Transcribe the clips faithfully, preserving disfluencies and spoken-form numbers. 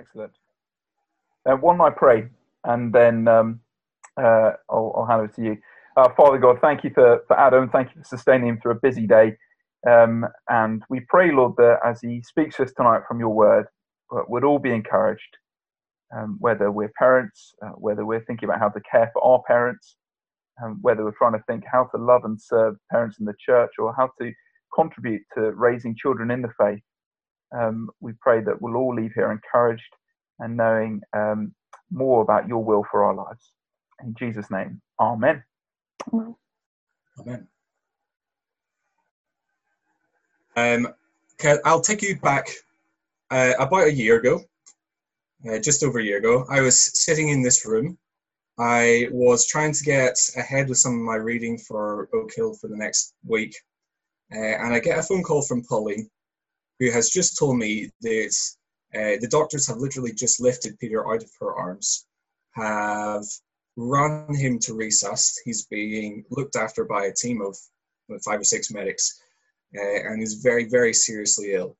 Excellent. Uh, why don't I pray, and then um, uh, I'll, I'll hand it to you. Uh, Father God, thank you for, for Adam. Thank you for sustaining him through a busy day. Um, and we pray, Lord, that as he speaks to us tonight from your word, we'd all be encouraged, um, whether we're parents, uh, whether we're thinking about how to care for our parents, um, whether we're trying to think how to love and serve parents in the church, or how to contribute to raising children in the faith. Um, we pray that we'll all leave here encouraged and knowing um, more about your will for our lives. In Jesus' name, amen. Amen. Um, okay, I'll take you back uh, about a year ago, uh, just over a year ago. I was sitting in this room. I was trying to get ahead with some of my reading for Oak Hill for the next week. Uh, and I get a phone call from Pauline, who has just told me that uh, the doctors have literally just lifted Peter out of her arms, have run him to resus. He's being looked after by a team of five or six medics, uh, and is very, very seriously ill.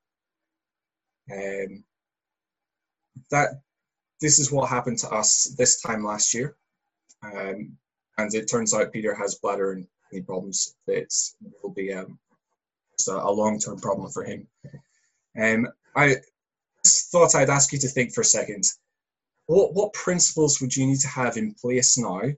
Um, that this is what happened to us this time last year, um, and it turns out Peter has bladder and kidney problems that will be um, just a, a long-term problem for him. Um, I just thought I'd ask you to think for a second. What, what principles would you need to have in place now to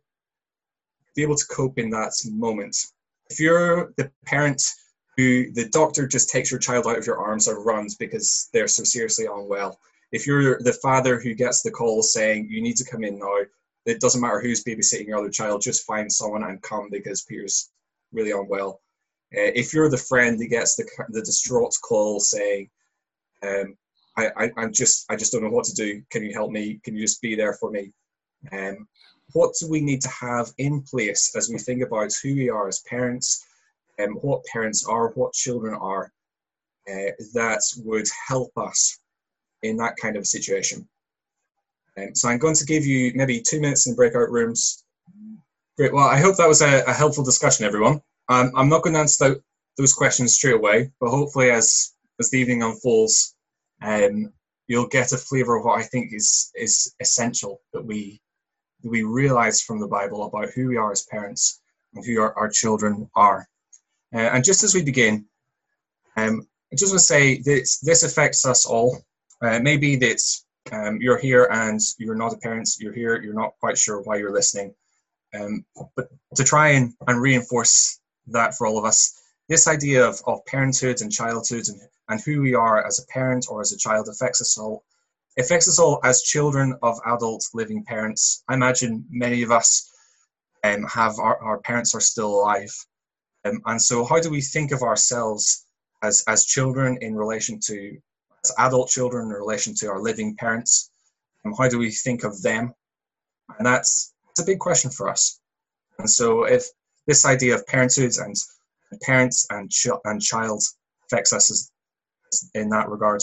be able to cope in that moment? If you're the parent who the doctor just takes your child out of your arms and runs because they're so seriously unwell, if you're the father who gets the call saying you need to come in now, it doesn't matter who's babysitting your other child, just find someone and come because Peter's really unwell. Uh, if you're the friend that gets the, the distraught call saying, um, I, I, I'm just, I just don't know what to do. Can you help me? Can you just be there for me? Um, what do we need to have in place as we think about who we are as parents, and um, what parents are, what children are, uh, that would help us in that kind of situation? Um, so I'm going to give you maybe two minutes in breakout rooms. Great. Well, I hope that was a, a helpful discussion, everyone. Um, I'm not going to answer th those questions straight away, but hopefully as, as the evening unfolds, um, you'll get a flavour of what I think is, is essential that we, that we realise from the Bible about who we are as parents and who our, our children are. Uh, and just as we begin, um, I just want to say that this affects us all. Uh, maybe that um, you're here and you're not a parent, you're here, you're not quite sure why you're listening. Um, but to try and, and reinforce that for all of us, this idea of, of parenthood and childhood and, and who we are as a parent or as a child affects us all. It affects us all as children of adult living parents. I imagine many of us um, have our, our parents are still alive. Um, and so how do we think of ourselves as, as children in relation to, as adult children in relation to our living parents? And how do we think of them? And that's, that's a big question for us. And so if this idea of parenthood and parents and, ch and child affects us as, in that regard,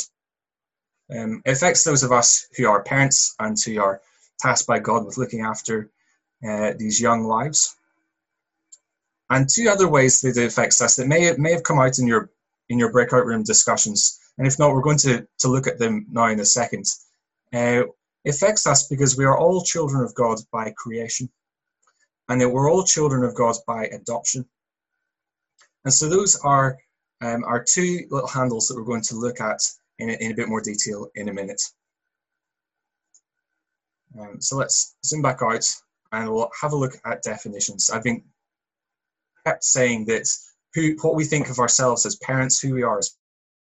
um, it affects those of us who are parents and who are tasked by God with looking after uh, these young lives. And two other ways that it affects us that may, may have come out in your, in your breakout room discussions, and if not, we're going to, to look at them now in a second. Uh, it affects us because we are all children of God by creation, and that we're all children of God by adoption. And so those are um, our two little handles that we're going to look at in a, in a bit more detail in a minute. Um, so let's zoom back out and we'll have a look at definitions. I've been kept saying that who, what we think of ourselves as parents, who we are as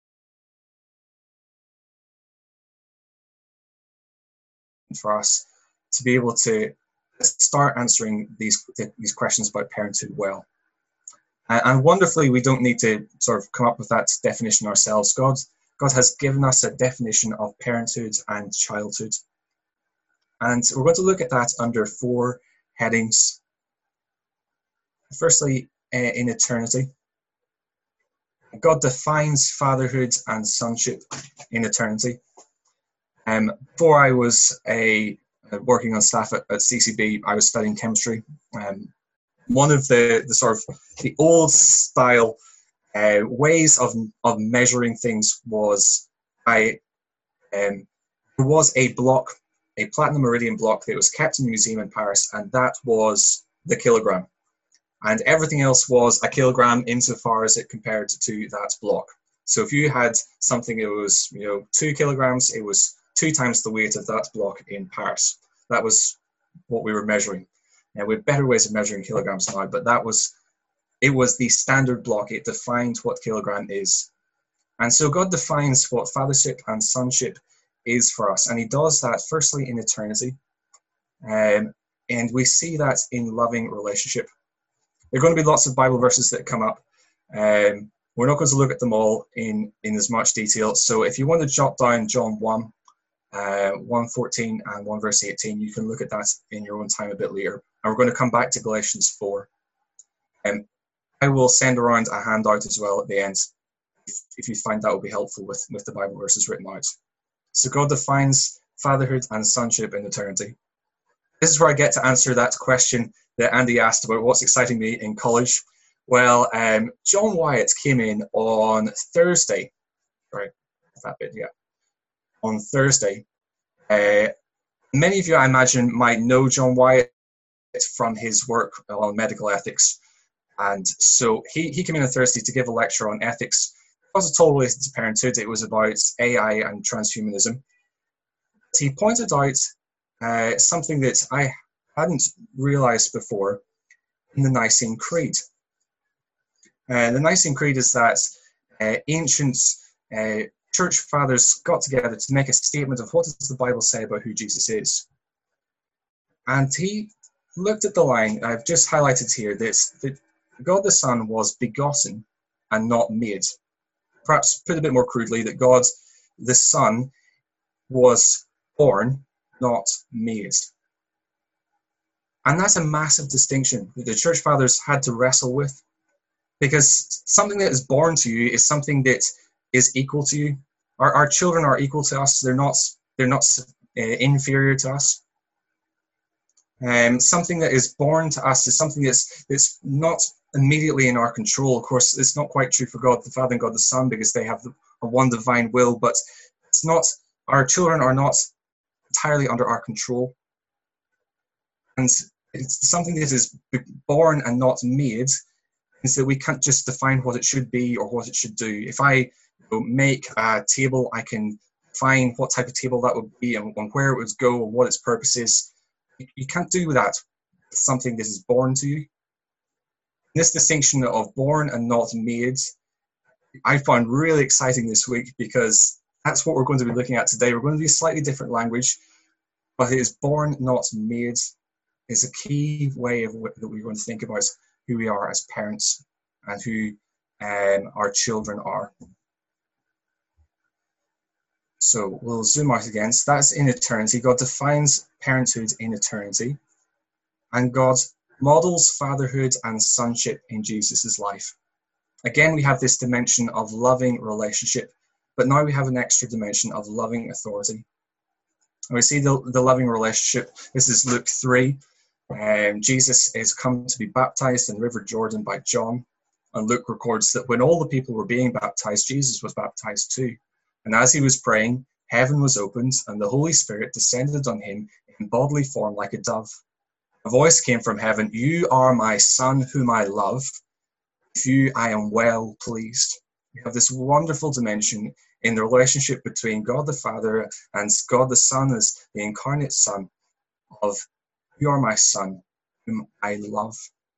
for us to be able to start answering these, these questions about parenthood well. And wonderfully, we don't need to sort of come up with that definition ourselves. God, God has given us a definition of parenthood and childhood. And we're going to look at that under four headings. Firstly, uh, in eternity. God defines fatherhood and sonship in eternity. Um, before I was a, uh, working on staff at, at C C B, I was studying chemistry. Um, one of the, the sort of the old style uh, ways of, of measuring things was by um, there was a block, a platinum iridium block that was kept in the museum in Paris, and that was the kilogram. And everything else was a kilogram insofar as it compared to that block. So if you had something that was, you know, two kilograms, it was two times the weight of that block in Paris. That was what we were measuring. Now, we have better ways of measuring kilograms now, but that was, it was the standard block. It defined what kilogram is. And so God defines what fathership and sonship is for us. And he does that firstly in eternity. Um, and we see that in loving relationship. There are going to be lots of Bible verses that come up. Um, we're not going to look at them all in, in as much detail. So if you want to jot down John one, uh, one fourteen and one verse eighteen, you can look at that in your own time a bit later. And we're going to come back to Galatians four. Um, I will send around a handout as well at the end, if, if you find that will be helpful with, with the Bible verses written out. So God defines fatherhood and sonship in eternity. This is where I get to answer that question that Andy asked about what's exciting me in college. Well, um, John Wyatt came in on Thursday. Right, that bit, yeah. On Thursday. Uh, many of you, I imagine, might know John Wyatt from his work on medical ethics. And so he, he came in on Thursday to give a lecture on ethics. It wasn't totally related to parenthood. It was about A I and transhumanism. He pointed out uh, something that I hadn't realized before in the Nicene Creed. Uh, the Nicene Creed is that uh, ancient uh, church fathers got together to make a statement of what does the Bible say about who Jesus is. And he looked at the line I've just highlighted here, that, that God the Son was begotten and not made. Perhaps put a bit more crudely, that God the Son was born, not made. And that's a massive distinction that the church fathers had to wrestle with, because something that is born to you is something that is equal to you. Our, our children are equal to us. They're not, they're not uh, inferior to us. Um, something that is born to us is something that's, that's not immediately in our control. Of course, it's not quite true for God the Father and God the Son, because they have the, a one divine will, but it's not, our children are not entirely under our control. And it's something that is born and not made, is that we can't just define what it should be or what it should do. If I you know, make a table, I can define what type of table that would be and, and where it would go and what its purpose is. You, you can't do that. It's something that is born to you. This distinction of born and not made, I found really exciting this week, because that's what we're going to be looking at today. We're going to use slightly different language, but it is born, not made, is a key way of that we're going to think about who we are as parents and who um, our children are. So we'll zoom out again. So that's in eternity. God defines parenthood in eternity, and God models fatherhood and sonship in Jesus' life. Again, we have this dimension of loving relationship, but now we have an extra dimension of loving authority. And we see the, the loving relationship. This is Luke three. Um, Jesus is come to be baptized in River Jordan by John. And Luke records that when all the people were being baptized, Jesus was baptized too. And as he was praying, heaven was opened, and the Holy Spirit descended on him in bodily form like a dove. A voice came from heaven, "You are my Son, whom I love. With you I am well pleased." We have this wonderful dimension in the relationship between God the Father and God the Son as the incarnate Son of, "You are my Son, whom I love."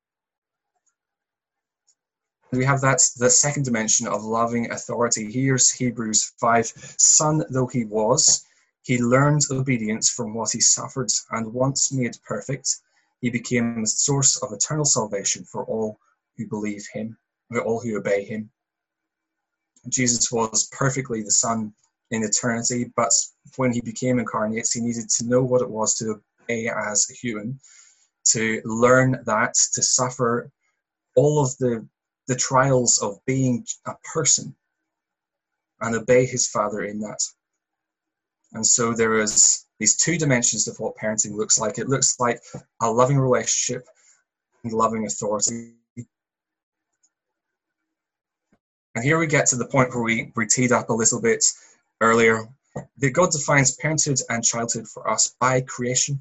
We have that the second dimension of loving authority. Here's Hebrews five. Son though he was, he learned obedience from what he suffered, and once made perfect, he became the source of eternal salvation for all who believe him, or all who obey him. Jesus was perfectly the Son in eternity, but when he became incarnate, he needed to know what it was to obey as a human, to learn that, to suffer all of the, the trials of being a person and obey his Father in that. And so there is these two dimensions of what parenting looks like. It looks like a loving relationship and loving authority. And here we get to the point where we, we teed up a little bit earlier. that God defines parenthood and childhood for us by creation.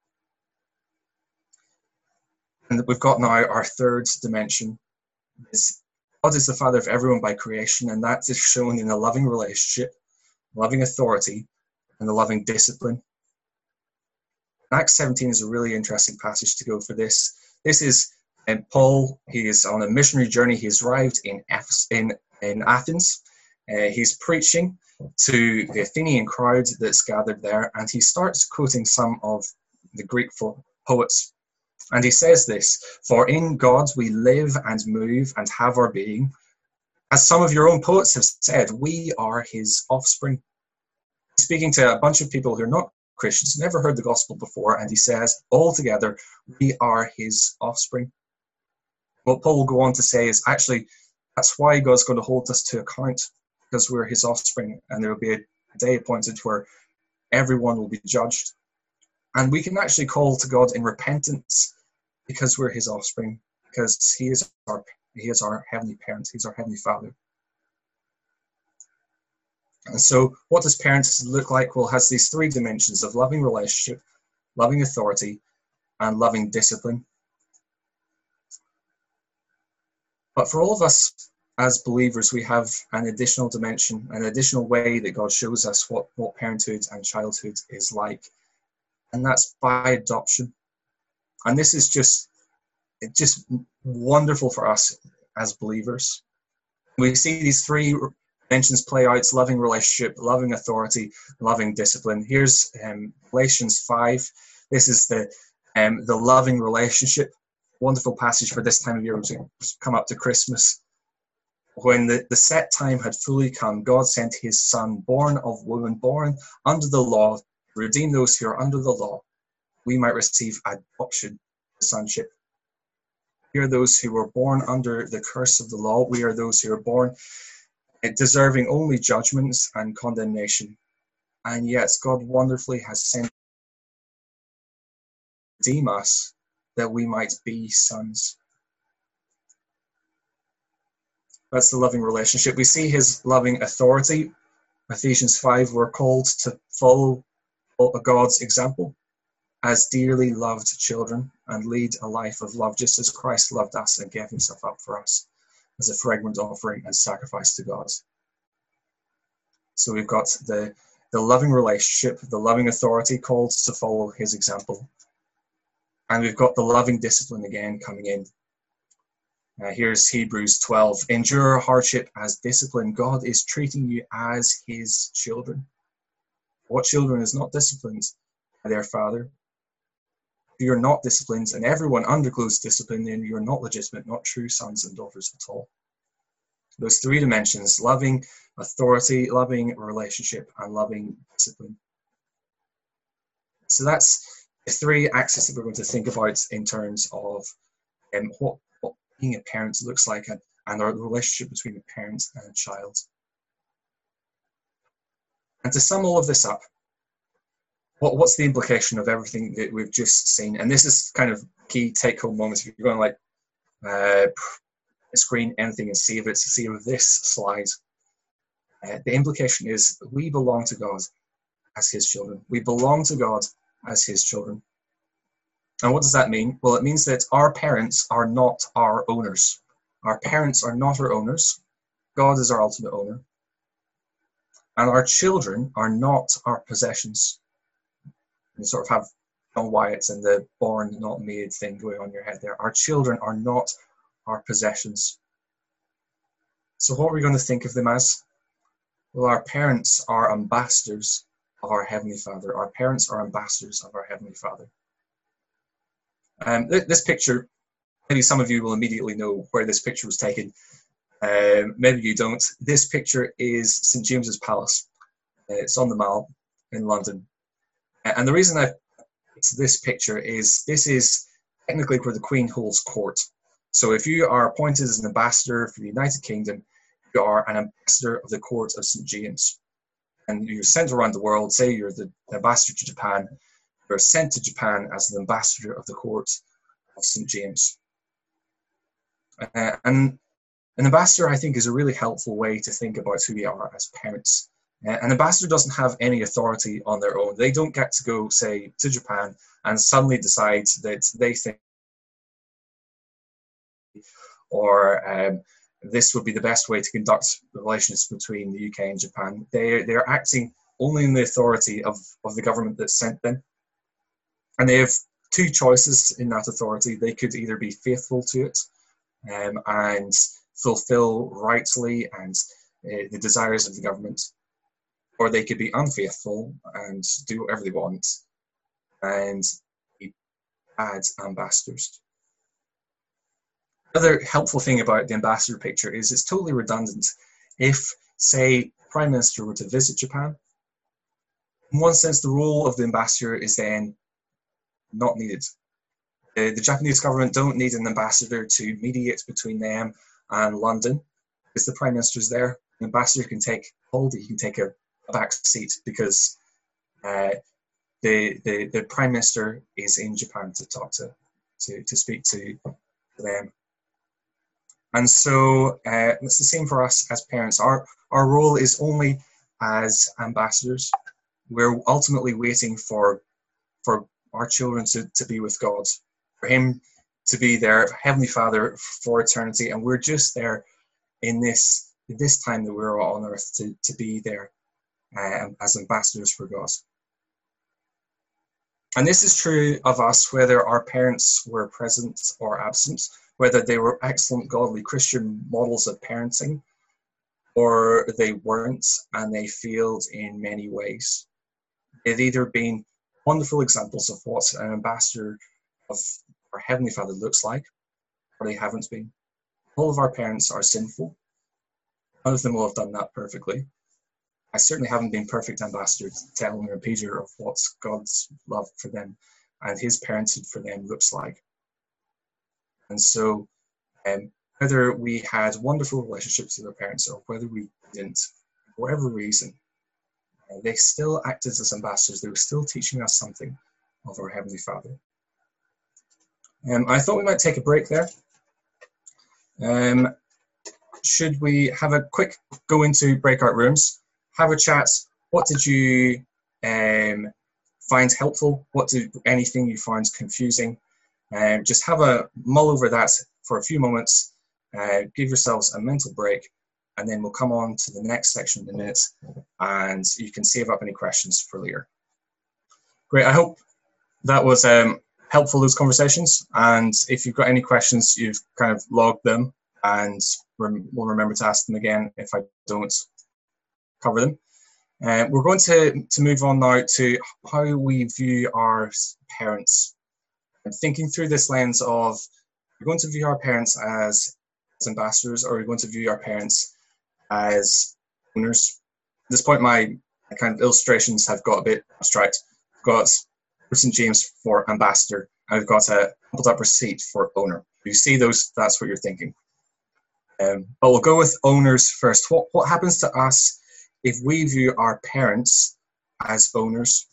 And we've got now our third dimension. Is God is the father of everyone by creation, and that is shown in a loving relationship, loving authority, and the loving discipline. Acts seventeen is a really interesting passage to go for this. This is um, Paul. He is on a missionary journey. He's arrived in, in, in Athens. Uh, he's preaching to the Athenian crowd that's gathered there, and he starts quoting some of the Greek poets. And he says this: "For in God we live and move and have our being. As some of your own poets have said, we are his offspring." He's speaking to a bunch of people who are not Christians, never heard the gospel before, and he says, all together, we are his offspring. What Paul will go on to say is, actually, that's why God's going to hold us to account, because we're his offspring, and there will be a day appointed where everyone will be judged. And we can actually call to God in repentance because we're his offspring, because he is our he is our heavenly parent, he's our heavenly father. And so what does parenthood look like? Well, it has these three dimensions of loving relationship, loving authority, and loving discipline. But for all of us as believers, we have an additional dimension, an additional way that God shows us what, what parenthood and childhood is like. And that's by adoption. And this is just, it's just wonderful for us as believers. We see these three dimensions play out: loving relationship, loving authority, loving discipline. Here's um, Galatians five. This is the um, the loving relationship. Wonderful passage for this time of year, to come up to Christmas. When the, the set time had fully come, God sent his son, born of woman, born under the law, to redeem those who are under the law. We might receive adoption to sonship. We are those who were born under the curse of the law. We are those who are born deserving only judgments and condemnation. And yet God wonderfully has sent to redeem us that we might be sons. That's the loving relationship. We see his loving authority. Ephesians five, we're called to follow God's example as dearly loved children and lead a life of love, just as Christ loved us and gave himself up for us as a fragrant offering and sacrifice to God. So we've got the, the loving relationship, the loving authority called to follow his example. And we've got the loving discipline again coming in. Uh, here's Hebrews twelve. Endure hardship as discipline. God is treating you as his children. What children is not disciplined by their father? If you're not disciplined, and everyone undergoes discipline, then you're not legitimate, not true sons and daughters at all. Those three dimensions: loving authority, loving relationship, and loving discipline. So that's the three axes that we're going to think about in terms of um, what, what being a parent looks like, and, and our relationship between a parent and a child. And to sum all of this up, what, what's the implication of everything that we've just seen? And this is kind of key take-home moments. If you're going like, uh, screen anything and save it, save this slide. Uh, the implication is we belong to God as his children. We belong to God as his children. And what does that mean? Well, it means that our parents are not our owners. Our parents are not our owners. God is our ultimate owner. And our children are not our possessions. You sort of have John Wyatt and the born, not made thing going on in your head there. Our children are not our possessions. So what are we going to think of them as? Well, our parents are ambassadors of our Heavenly Father. Our parents are ambassadors of our Heavenly Father. Um, th- this picture, maybe some of you will immediately know where this picture was taken. Um, maybe you don't. This picture is Saint James's Palace. Uh, it's on the Mall in London. And the reason I picked this picture is this is technically where the Queen holds court. So if you are appointed as an ambassador for the United Kingdom, you are an ambassador of the court of Saint James. And you're sent around the world. Say you're the ambassador to Japan. You're sent to Japan as the ambassador of the court of Saint James. Uh, and an ambassador, I think, is a really helpful way to think about who we are as parents. Uh, an ambassador doesn't have any authority on their own. They don't get to go, say, to Japan and suddenly decide that they think or um, this would be the best way to conduct the relations between the U K and Japan. They, they're acting only in the authority of, of the government that sent them. And they have two choices in that authority. They could either be faithful to it um, and fulfill rightly and uh, the desires of the government, or they could be unfaithful and do whatever they want and be bad ambassadors. Another helpful thing about the ambassador picture is it's totally redundant. If, say, Prime Minister were to visit Japan, in one sense, the role of the ambassador is then not needed. The, the Japanese government don't need an ambassador to mediate between them and London, because the Prime Minister's there. The ambassador can take hold, he can take a, a back seat because uh, the, the the Prime Minister is in Japan to talk to, to, to speak to, to them. And so uh, it's the same for us as parents. Our, our role is only as ambassadors. We're ultimately waiting for, for our children to, to be with God, for Him to be their Heavenly Father for eternity. And we're just there in this, in this time that we're on earth to, to be there uh, as ambassadors for God. And this is true of us whether our parents were present or absent, whether they were excellent, godly Christian models of parenting, or they weren't and they failed in many ways. They've either been wonderful examples of what an ambassador of our Heavenly Father looks like, or they haven't been. All of our parents are sinful. None of them will have done that perfectly. I certainly haven't been perfect ambassador to tell Eleanor and Peter of what God's love for them and His parenting for them looks like. And so, um, whether we had wonderful relationships with our parents or whether we didn't, for whatever reason, uh, they still acted as ambassadors. They were still teaching us something of our Heavenly Father. Um, I thought we might take a break there. Um, should we have a quick go into breakout rooms, have a chat? What did you um, find helpful? What did anything you find confusing? Um, just have a mull over that for a few moments, uh, give yourselves a mental break, and then we'll come on to the next section in a minute, and you can save up any questions for later. Great, I hope that was um, helpful, those conversations, and if you've got any questions, you've kind of logged them, and rem we'll remember to ask them again if I don't cover them. Uh, we're going to, to move on now to how we view our parents. And thinking through this lens of, we're going to view our parents as, as ambassadors, or we're going to view our parents as owners. At this point, my kind of illustrations have got a bit abstract. I've got Saint James for ambassador, and I've got a pulled up receipt for owner. You see those, that's what you're thinking. Um, but we'll go with owners first. What, what happens to us if we view our parents as owners?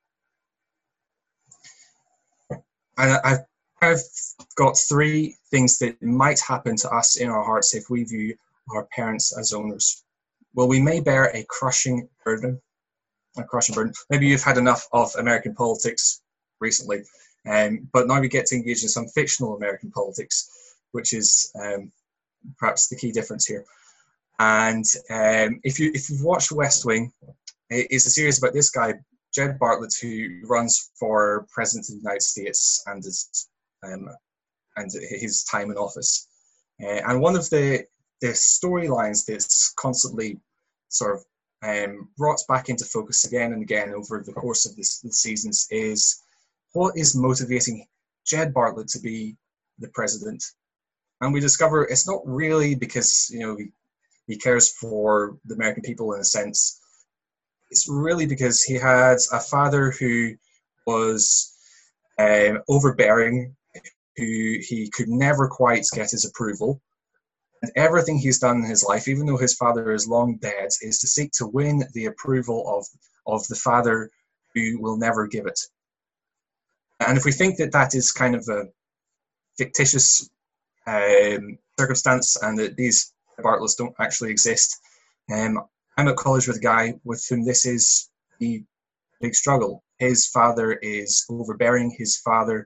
And I've kind of got three things that might happen to us in our hearts if we view our parents as owners. Well, we may bear a crushing burden, a crushing burden. Maybe you've had enough of American politics recently, um, but now we get to engage in some fictional American politics, which is um, perhaps the key difference here. And um, if you if you've watched West Wing, it's a series about this guy, Jed Bartlett, who runs for president of the United States and his, um, and his time in office. Uh, and one of the, the storylines that's constantly sort of um, brought back into focus again and again over the course of this, the seasons is what is motivating Jed Bartlett to be the president. And we discover it's not really because, you know, he, he cares for the American people in a sense. It's really because he had a father who was um, overbearing, who he could never quite get his approval. And everything he's done in his life, even though his father is long dead, is to seek to win the approval of, of the father who will never give it. And if we think that that is kind of a fictitious um, circumstance and that these Bartletts don't actually exist, um, I'm at college with a guy with whom this is the big struggle. His father is overbearing. His father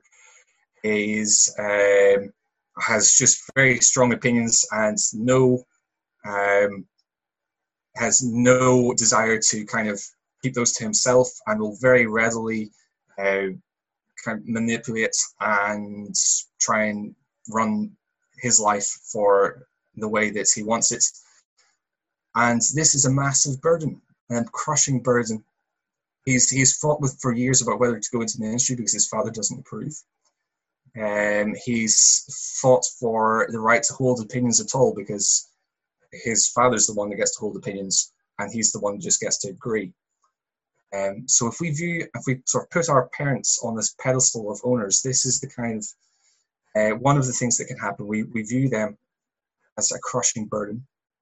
is um, has just very strong opinions and no um, has no desire to kind of keep those to himself, and will very readily uh, kind of manipulate and try and run his life for the way that he wants it. And this is a massive burden, a crushing burden. He's he's fought with for years about whether to go into ministry because his father doesn't approve. Um, he's fought for the right to hold opinions at all because his father's the one that gets to hold opinions, and he's the one who just gets to agree. Um, so if we view, if we sort of put our parents on this pedestal of owners, this is the kind of uh, one of the things that can happen. We we view them as a crushing burden.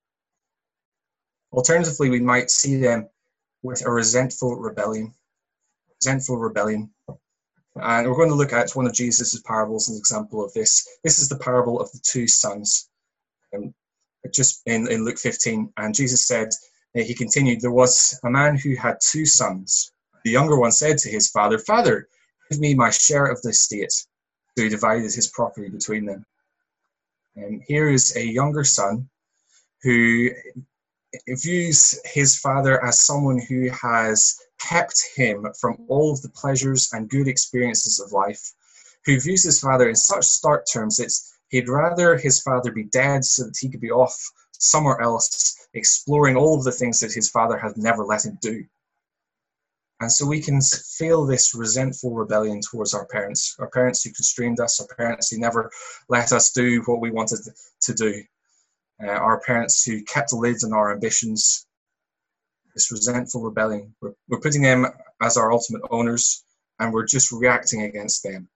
Alternatively, we might see them with a resentful rebellion. Resentful rebellion. And we're going to look at one of Jesus' parables as an example of this. This is the parable of the two sons. Um, just in, in Luke fifteen. And Jesus said, uh, he continued, there was a man who had two sons. The younger one said to his father, Father, give me my share of the estate. So he divided his property between them. And here is a younger son who views his father as someone who has kept him from all of the pleasures and good experiences of life, who views his father in such stark terms that he'd rather his father be dead so that he could be off somewhere else exploring all of the things that his father had never let him do. And so we can feel this resentful rebellion towards our parents, our parents who constrained us, our parents who never let us do what we wanted to do. Uh, our parents who kept the lid on our ambitions, this resentful rebellion. We're, we're putting them as our ultimate owners, and we're just reacting against them.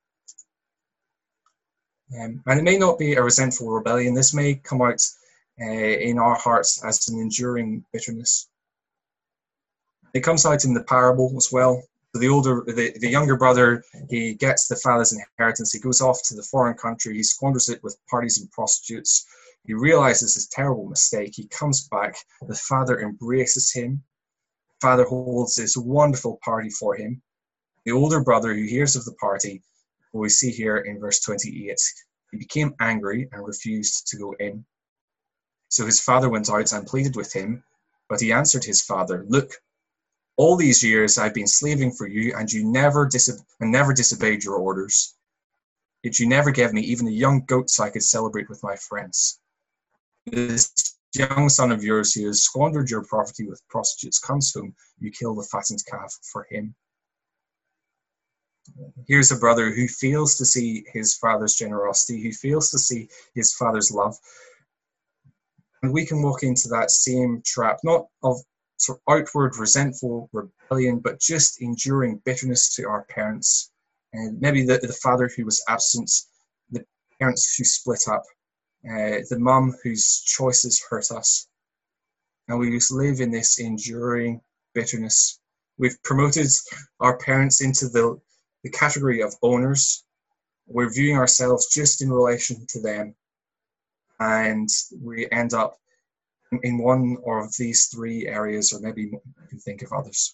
Um, and it may not be a resentful rebellion. This may come out uh, in our hearts as an enduring bitterness. It comes out in the parable as well. The older, the, the younger brother, he gets the father's inheritance. He goes off to the foreign country. He squanders it with parties and prostitutes. He realizes his terrible mistake. He comes back. The father embraces him. The father holds this wonderful party for him. The older brother, who hears of the party, what we see here in verse twenty-eight, he became angry and refused to go in. So his father went out and pleaded with him, but he answered his father, Look, all these years I've been slaving for you, and you never diso- and never disobeyed your orders. Yet you never gave me even a young goat so I could celebrate with my friends. This young son of yours who has squandered your property with prostitutes comes home, you kill the fattened calf for him. Here's a brother who fails to see his father's generosity, who fails to see his father's love. And we can walk into that same trap, not of sort of outward resentful rebellion, but just enduring bitterness to our parents. And maybe the, the father who was absent, the parents who split up, uh, the mum whose choices hurt us. And we just live in this enduring bitterness. We've promoted our parents into the, the category of owners. We're viewing ourselves just in relation to them. And we end up in one of these three areas, or maybe you can think of others.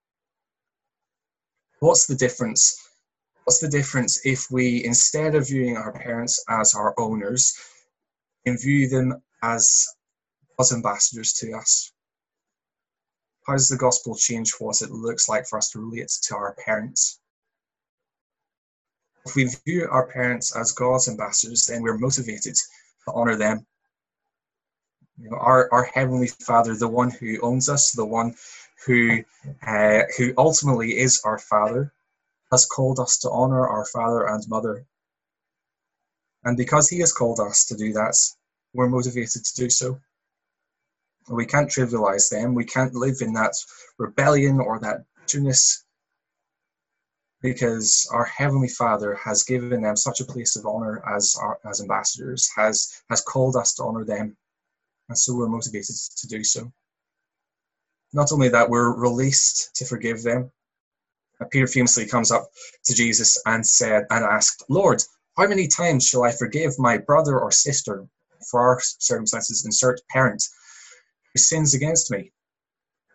What's the difference? What's the difference if we, instead of viewing our parents as our owners, can view them as God's ambassadors to us? How does the gospel change what it looks like for us to relate to our parents? If we view our parents as God's ambassadors, then we're motivated to honor them. You know, our, our Heavenly Father, the one who owns us, the one who uh, who ultimately is our Father, has called us to honor our father and mother. And because he has called us to do that, we're motivated to do so. We can't trivialize them. We can't live in that rebellion or that bitterness, because our Heavenly Father has given them such a place of honor as our, as ambassadors, has, has called us to honor them. And so we're motivated to do so. Not only that, we're released to forgive them. Peter famously comes up to Jesus and said and asked, Lord, how many times shall I forgive my brother or sister, for our circumstances insert parent, who sins against me?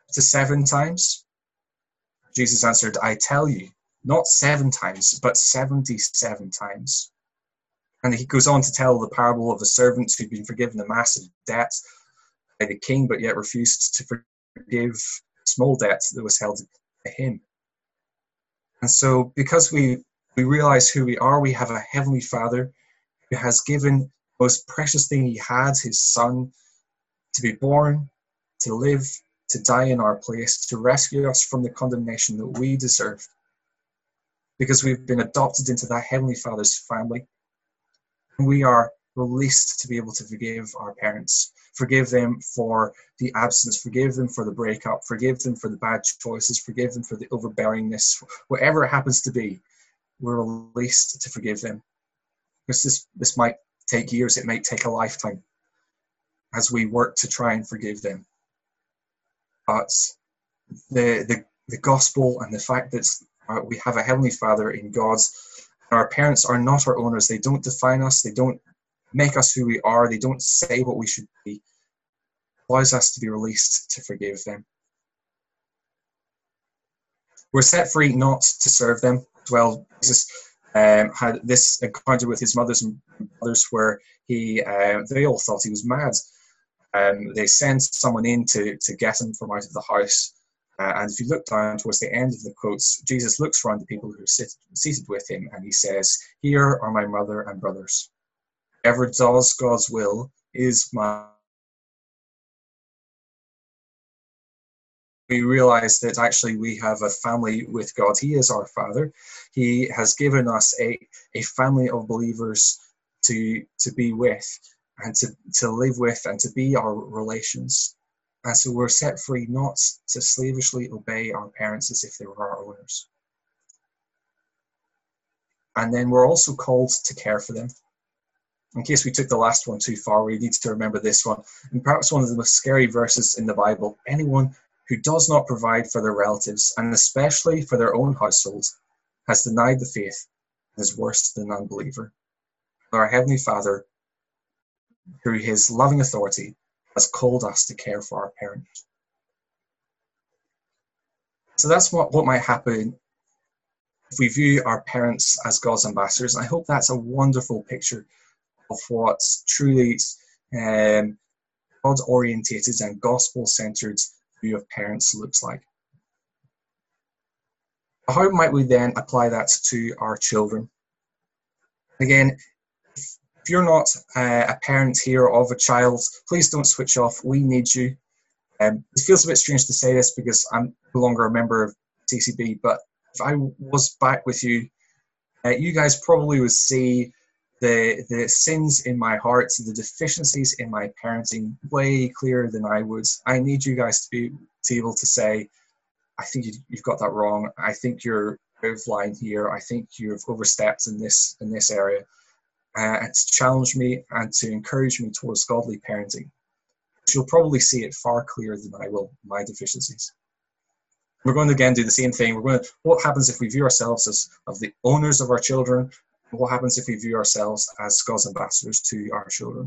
to seven times? Jesus answered, I tell you, not seven times, but seventy-seven times. And he goes on to tell the parable of the servant who'd been forgiven a massive debt by the king, but yet refused to forgive small debt that was held to him. And so because we, we realize who we are, we have a heavenly Father who has given the most precious thing he had, his Son, to be born, to live, to die in our place, to rescue us from the condemnation that we deserve. Because we've been adopted into that heavenly Father's family. And we are released to be able to forgive our parents, forgive them for the absence, forgive them for the breakup, forgive them for the bad choices, forgive them for the overbearingness, whatever it happens to be, we're released to forgive them. Because this, this might take years, it might take a lifetime as we work to try and forgive them. But the, the, the gospel and the fact that we have a heavenly Father in God's, our parents are not our owners. They don't define us. They don't make us who we are. They don't say what we should be. It allows us to be released to forgive them. We're set free not to serve them. Well, Jesus um, had this encounter with his mothers and brothers where he, uh, they all thought he was mad. Um, they send someone in to, to get him from out of the house. Uh, and if you look down towards the end of the quotes, Jesus looks around the people who are sit, seated with him and he says, here are my mother and brothers. Whoever does God's will is my... We realize that actually we have a family with God. He is our Father. He has given us a, a family of believers to, to be with and to, to live with and to be our relations. And so we're set free not to slavishly obey our parents as if they were our owners. And then we're also called to care for them. In case we took the last one too far, we need to remember this one. And perhaps one of the most scary verses in the Bible, anyone who does not provide for their relatives, and especially for their own household, has denied the faith and is worse than an unbeliever. Our Heavenly Father, through his loving authority, has called us to care for our parents. So that's what, what might happen if we view our parents as God's ambassadors. And I hope that's a wonderful picture of what truly um, God-orientated and gospel-centered view of parents looks like. How might we then apply that to our children? Again, if you're not uh, a parent here of a child, please don't switch off. We need you. Um, it feels a bit strange to say this because I'm no longer a member of C C B, but if I was back with you, uh, you guys probably would see the the sins in my heart, the deficiencies in my parenting way clearer than I would. I need you guys to be to able to say, I think you, you've got that wrong. I think you're out of line here. I think you've overstepped in this in this area. Uh, and to challenge me and to encourage me towards godly parenting. You'll probably see it far clearer than I will, my deficiencies. We're going to again do the same thing. We're going to, what happens if we view ourselves as of the owners of our children? What happens if we view ourselves as God's ambassadors to our children?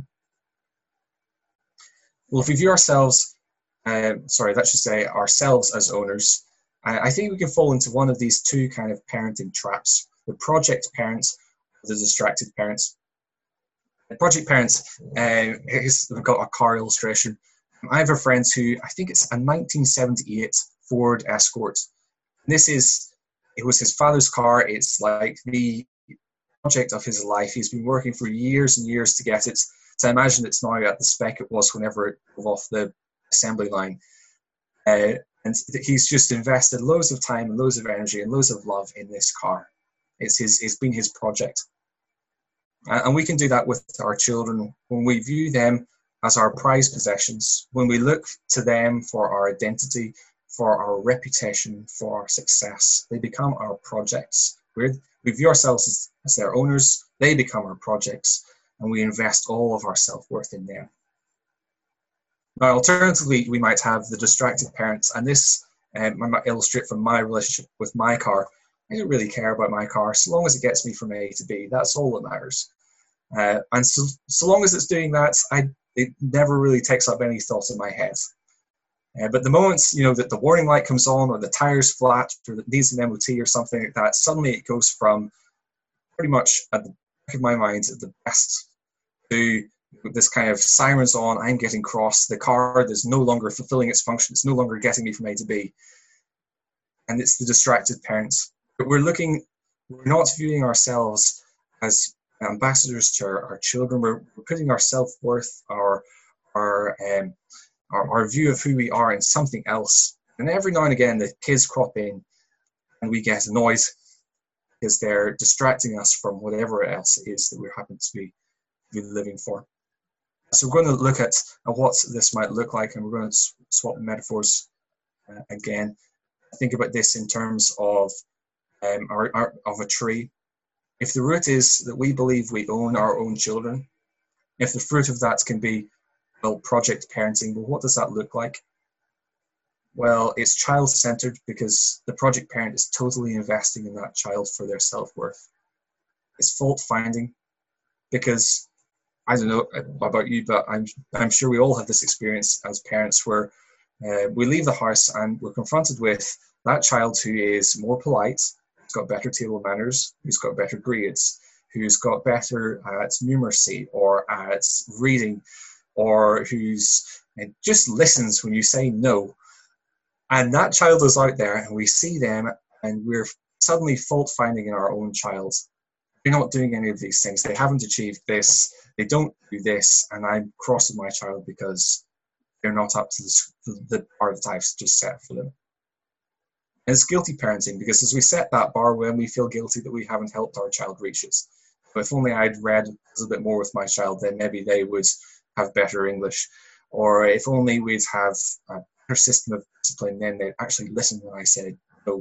Well, if we view ourselves, uh, sorry, that should say ourselves as owners, uh, I think we can fall into one of these two kind of parenting traps: the project parents, the distracted parents. Project parents, uh, here's, we've got a car illustration. I have a friend who, I think it's a nineteen seventy-eight Ford Escort. This is, it was his father's car. It's like the project of his life. He's been working for years and years to get it. So I imagine it's now at the spec it was whenever it drove off the assembly line. Uh, and he's just invested loads of time and loads of energy and loads of love in this car. It's his, it's been his project. And we can do that with our children when we view them as our prized possessions, when we look to them for our identity, for our reputation, for our success. They become our projects. We're, we view ourselves as, as their owners, they become our projects, and we invest all of our self-worth in them. Now, alternatively, we might have the distracted parents, and this um, I might illustrate from my relationship with my car. I don't really care about my car, so long as it gets me from A to B. That's all that matters. Uh, and so, so long as it's doing that, I, it never really takes up any thought in my head. Uh, but the moment, you know, that the warning light comes on, or the tire's flat, or that needs an M O T or something like that, suddenly it goes from pretty much at the back of my mind at the best to this kind of sirens on, I'm getting cross, the car is no longer fulfilling its function, it's no longer getting me from A to B. And it's the distracted parents. But we're looking, we're not viewing ourselves as ambassadors to our, our children. We're, we're putting our self-worth, our, our, um, our, our view of who we are in something else. And every now and again, the kids crop in and we get annoyed because they're distracting us from whatever else it is that we happen to be, be living for. So we're going to look at, at what this might look like, and we're going to swap metaphors uh, again. Think about this in terms of um, our, our, of a tree. If the root is that we believe we own our own children, if the fruit of that can be, well, project parenting, well, what does that look like? Well, it's child-centered because the project parent is totally investing in that child for their self-worth. It's fault-finding because, I don't know about you, but I'm, I'm sure we all have this experience as parents where uh, we leave the house and we're confronted with that child who is more polite, who's got better table manners, who's got better grades, who's got better at numeracy or at reading, or who's uh, just listens when you say no. And that child is out there and we see them and we're suddenly fault-finding in our own child. They're not doing any of these things. They haven't achieved this. They don't do this. And I'm cross with my child because they're not up to the, the bar that I've just set for them. And it's guilty parenting because as we set that bar, when we feel guilty that we haven't helped our child reach it. So if only I'd read a little bit more with my child, then maybe they would have better English. Or if only we'd have a better system of discipline, then they'd actually listen when I said no.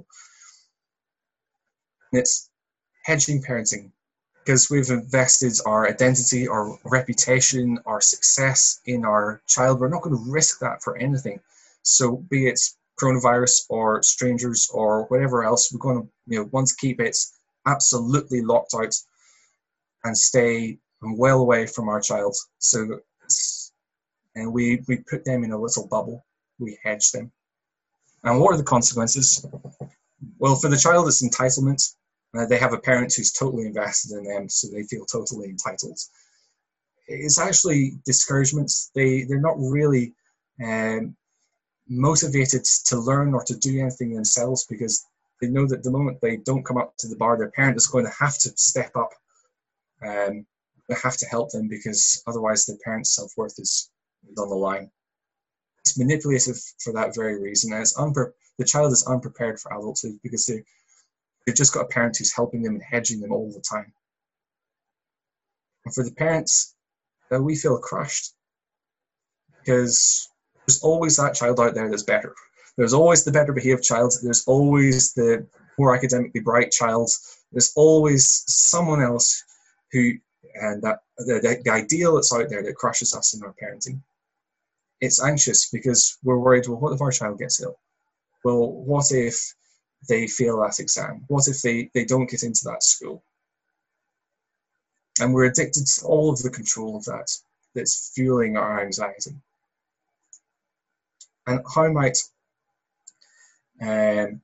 And it's hedging parenting because we've invested our identity, our reputation, our success in our child. We're not going to risk that for anything. So be it coronavirus or strangers or whatever else, we're going to, you know, want to keep it absolutely locked out and stay well away from our child. So, and we, we put them in a little bubble. We hedge them. And what are the consequences? Well, for the child, it's entitlement. Uh, they have a parent who's totally invested in them, so they feel totally entitled. It's actually discouragement. They, they're not really um, motivated to learn or to do anything themselves because they know that the moment they don't come up to the bar, their parent is going to have to step up. Um, they have to help them because otherwise their parent's self-worth is on the line. It's manipulative for that very reason. And it's unpre- the child is unprepared for adulthood because they They've just got a parent who's helping them and hedging them all the time. And for the parents, uh, we feel crushed because there's always that child out there that's better. There's always the better behaved child. There's always the more academically bright child. There's always someone else who, and that the, the ideal that's out there that crushes us in our parenting. It's anxious because we're worried, well, what if our child gets ill? Well, what if they fail that exam? What if they, they don't get into that school? And we're addicted to all of the control of that that's fueling our anxiety. And how might um,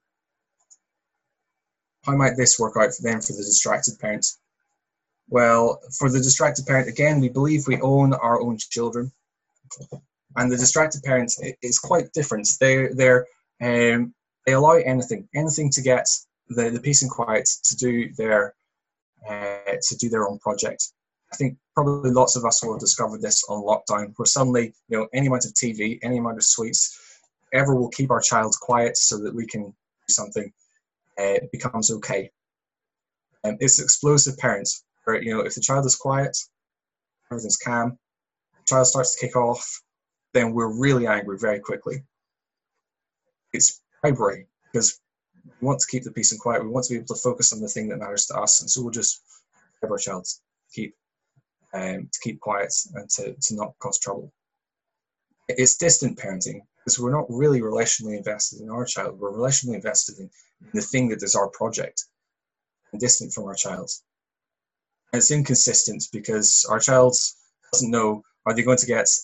how might this work out for them for the distracted parent? Well, for the distracted parent, again, we believe we own our own children. And the distracted parent is quite different. They're, they're um, They allow anything, anything to get the, the peace and quiet to do their uh, to do their own project. I think probably lots of us will have discovered this on lockdown, where suddenly, you know, any amount of T V, any amount of sweets, ever will keep our child quiet so that we can do something. Uh, it becomes okay. And um, it's explosive parents, where, you know, if the child is quiet, everything's calm, the child starts to kick off, then we're really angry very quickly. It's bribery, because we want to keep the peace and quiet. We want to be able to focus on the thing that matters to us, and so we'll just have our child to keep um, to keep quiet and to, to not cause trouble. It's distant parenting because we're not really relationally invested in our child. We're relationally invested in the thing that is our project, and distant from our child. And it's inconsistent because our child doesn't know, are they going to get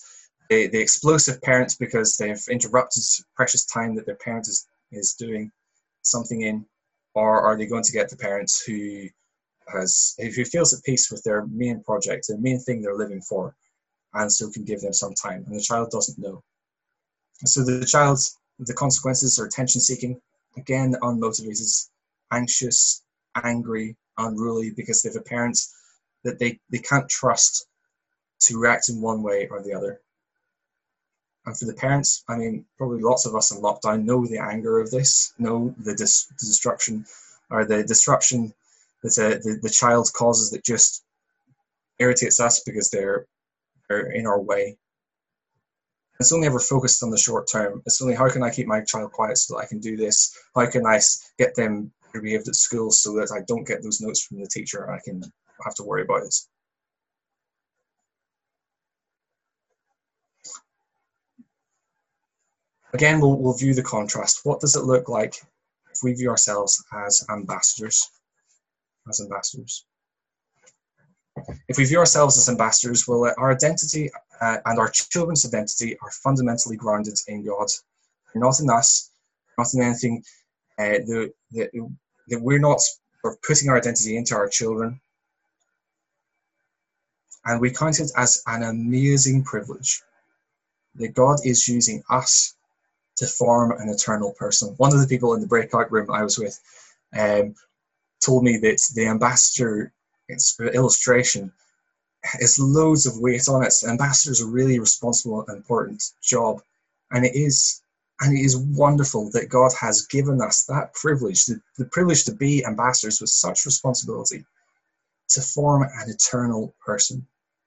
the, the explosive parents because they've interrupted precious time that their parent is, is doing something in? Or are they going to get the parents who has who feels at peace with their main project, their main thing they're living for, and so can give them some time, and the child doesn't know? So the child, the consequences are attention-seeking, again, unmotivated, anxious, angry, unruly, because they have a parent that they, they can't trust to react in one way or the other. And for the parents, I mean, probably lots of us in lockdown know the anger of this, know the, dis- the destruction or the disruption that uh, the, the child causes that just irritates us because they're, they're in our way. It's only ever focused on the short term. It's only, how can I keep my child quiet so that I can do this? How can I get them behaved at school so that I don't get those notes from the teacher and I can have to worry about it? Again, we'll, we'll view the contrast. What does it look like if we view ourselves as ambassadors? As ambassadors. If we view ourselves as ambassadors, well, our identity uh, and our children's identity are fundamentally grounded in God. They're not in us, not in anything uh, that, that, that we're not sort of putting our identity into our children. And we count it as an amazing privilege that God is using us to form an eternal person. One of the people in the breakout room I was with um, told me that the ambassador illustration has loads of weight on it. Ambassador is a really responsible and important job, and it is, and it is wonderful that God has given us that privilege, the, the privilege to be ambassadors with such responsibility, to form an eternal person.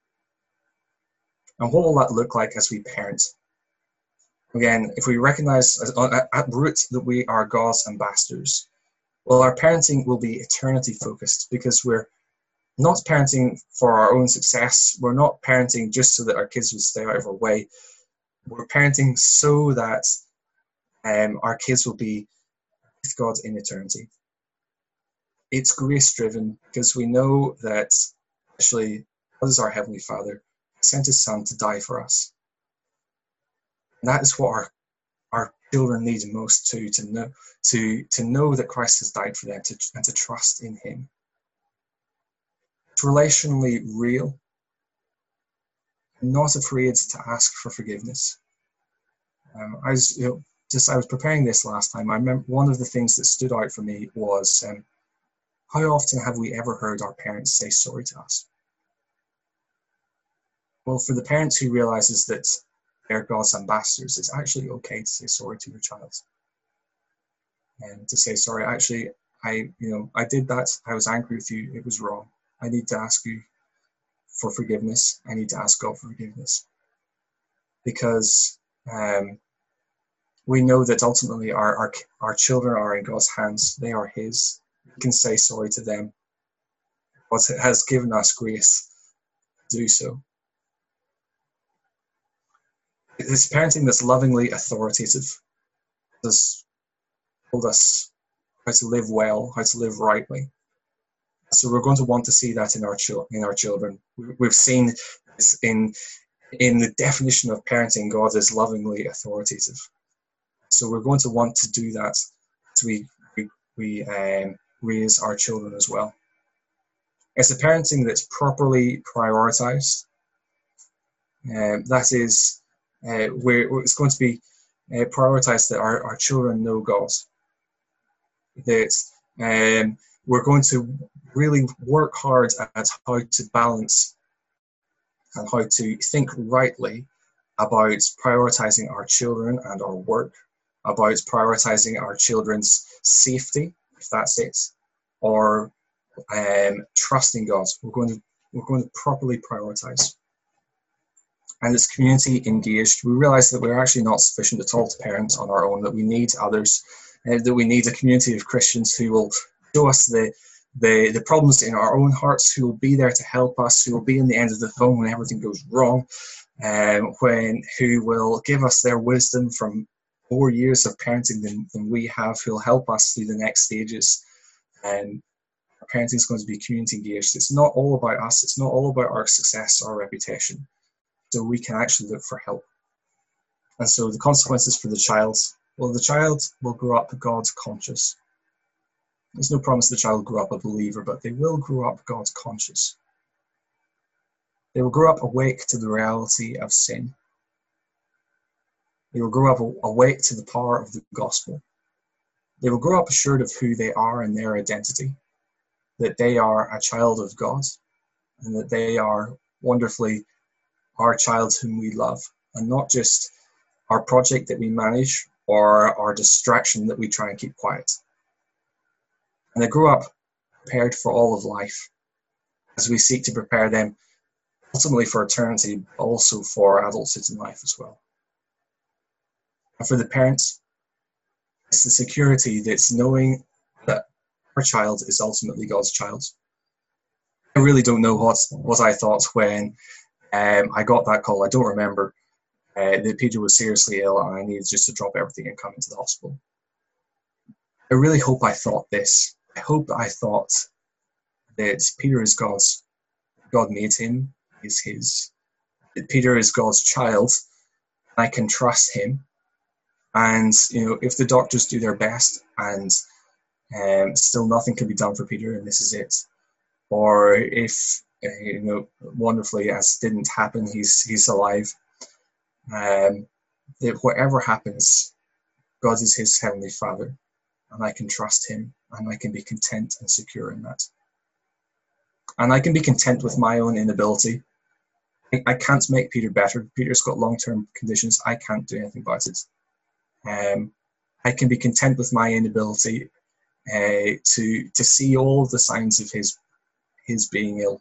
And what will that look like as we parent? Again, if we recognize at root that we are God's ambassadors, well, our parenting will be eternity focused, because we're not parenting for our own success. We're not parenting just so that our kids would stay out of our way. We're parenting so that um, our kids will be with God in eternity. It's grace driven because we know that actually God is our Heavenly Father. He sent His Son to die for us. And that is what our, our children need most too, to know, to, to know that Christ has died for them, to, and to trust in Him. It's relationally real, not afraid to ask for forgiveness. Um, I was, you know, just I was preparing this last time. I remember one of the things that stood out for me was um, how often have we ever heard our parents say sorry to us? Well, for the parents who realizes that they're God's ambassadors, it's actually okay to say sorry to your child, and to say sorry. Actually, I, you know, I did that. I was angry with you. It was wrong. I need to ask you for forgiveness. I need to ask God for forgiveness, because um, we know that ultimately our, our our children are in God's hands. They are His. We can say sorry to them. God has given us grace to do so. It's parenting that's lovingly authoritative. Has told us how to live well, how to live rightly. So we're going to want to see that in our chil- in our children. We've seen this in in the definition of parenting. God is lovingly authoritative. So we're going to want to do that as we we, we um, raise our children as well. It's a parenting that's properly prioritized. Um, that is, uh, where it's going to be uh, prioritized that our, our children know God. That um, we're going to really work hard at how to balance and how to think rightly about prioritizing our children and our work, about prioritizing our children's safety, if that's it, or um, trusting God. We're going to we're going to properly prioritize. And it's community engaged. We realize that we're actually not sufficient at all to parent on our own, that we need others, uh, that we need a community of Christians who will show us the, the, the problems in our own hearts, who will be there to help us, who will be in the end of the phone when everything goes wrong, um, when who will give us their wisdom from more years of parenting than, than we have, who will help us through the next stages. Um, our parenting is going to be community engaged. It's not all about us. It's not all about our success or reputation. So we can actually look for help And so the consequences for the child, well, the child will grow up God conscious. There's no promise the child will grow up a believer, but they will grow up God conscious. They will grow up awake to the reality of sin. They will grow up awake to the power of the gospel. They will grow up assured of who they are and their identity, that they are a child of God, and that they are wonderfully our child whom we love, and not just our project that we manage or our distraction that we try and keep quiet. And they grow up prepared for all of life as we seek to prepare them ultimately for eternity, but also for adulthood in life as well. And for the parents, it's the security that's knowing that our child is ultimately God's child. I really don't know what, what I thought when um, I got that call. I don't remember uh, that Peter was seriously ill and I needed just to drop everything and come into the hospital. I really hope I thought this. I hope I thought that Peter is God's, God made him, is his, that Peter is God's child, and I can trust him. And, you know, if the doctors do their best and um, still nothing can be done for Peter and this is it, or if, uh, you know, wonderfully, as didn't happen, he's he's alive, um, that whatever happens, God is his heavenly Father, and I can trust him, and I can be content and secure in that. And I can be content with my own inability. I can't make Peter better. Peter's got long-term conditions. I can't do anything about it. Um, I can be content with my inability uh, to to see all the signs of his his being ill.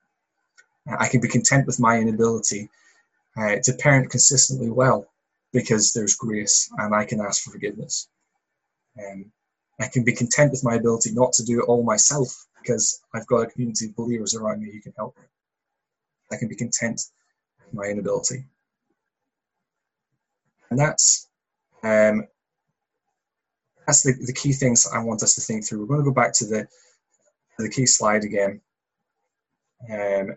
I can be content with my inability uh, to parent consistently well, because there's grace and I can ask for forgiveness. Um, I can be content with my ability not to do it all myself, because I've got a community of believers around me who can help me. I can be content with my inability. And that's um, that's the, the key things I want us to think through. We're going to go back to the, the key slide again. Um,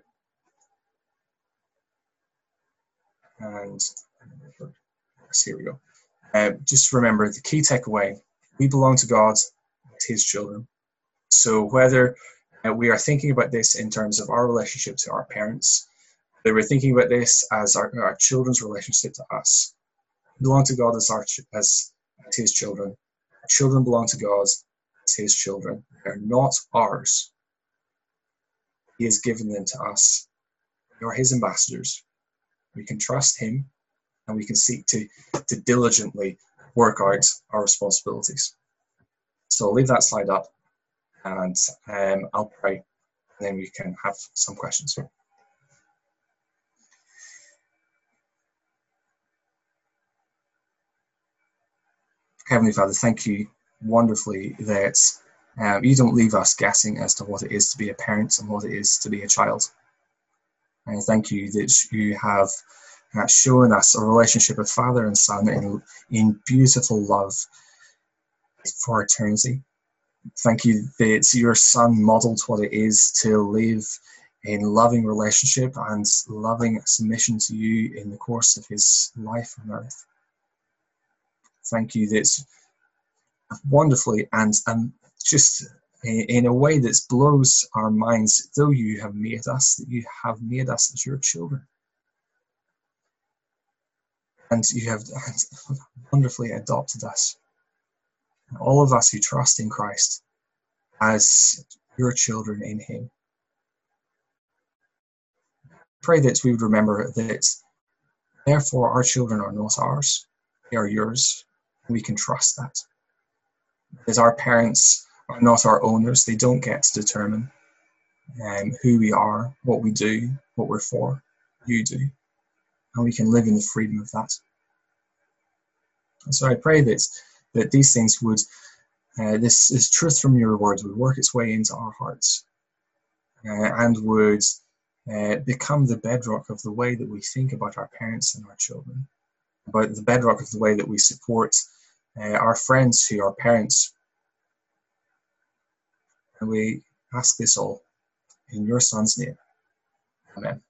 and here we go. Uh, just remember the key takeaway: we belong to God as his children. So whether uh, we are thinking about this in terms of our relationship to our parents, whether we're thinking about this as our, our children's relationship to us, we belong to God as, our, as, as his children. Our children belong to God as his children. They're not ours. He has given them to us. We are his ambassadors. We can trust him, and we can seek to, to diligently work out our responsibilities. So I'll leave that slide up, and um, I'll pray, and then we can have some questions. Heavenly Father, thank you wonderfully that um, you don't leave us guessing as to what it is to be a parent and what it is to be a child. And thank you that you have uh, shown us a relationship of father and son in, in beautiful love for eternity. Thank you that your son modeled what it is to live in loving relationship and loving submission to you in the course of his life on earth. Thank you that wonderfully and, and just in a way that blows our minds, though you have made us, that you have made us as your children. And you have wonderfully adopted us, all of us who trust in Christ, as your children in him. Pray that we would remember that, therefore, our children are not ours, they are yours, and we can trust that. That our parents are not our owners, they don't get to determine um, who we are, what we do, what we're for. You do. And we can live in the freedom of that. And so I pray that, that these things would, uh, this, this truth from your words would work its way into our hearts uh, and would uh, become the bedrock of the way that we think about our parents and our children, about the bedrock of the way that we support uh, our friends who are parents. And we ask this all in your Son's name. Amen.